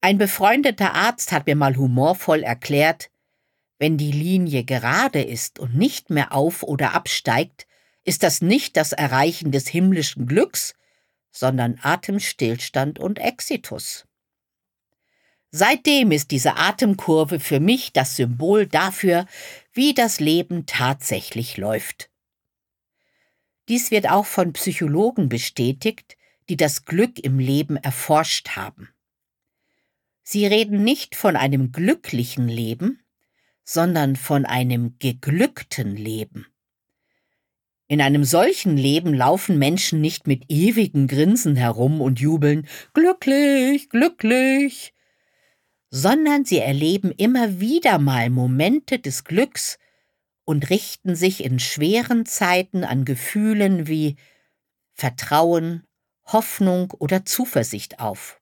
Ein befreundeter Arzt hat mir mal humorvoll erklärt, wenn die Linie gerade ist und nicht mehr auf- oder absteigt, ist das nicht das Erreichen des himmlischen Glücks, sondern Atemstillstand und Exitus. Seitdem ist diese Atemkurve für mich das Symbol dafür, wie das Leben tatsächlich läuft. Dies wird auch von Psychologen bestätigt, die das Glück im Leben erforscht haben. Sie reden nicht von einem glücklichen Leben, sondern von einem geglückten Leben. In einem solchen Leben laufen Menschen nicht mit ewigen Grinsen herum und jubeln »Glücklich, glücklich«, sondern sie erleben immer wieder mal Momente des Glücks und richten sich in schweren Zeiten an Gefühlen wie Vertrauen, Hoffnung oder Zuversicht auf.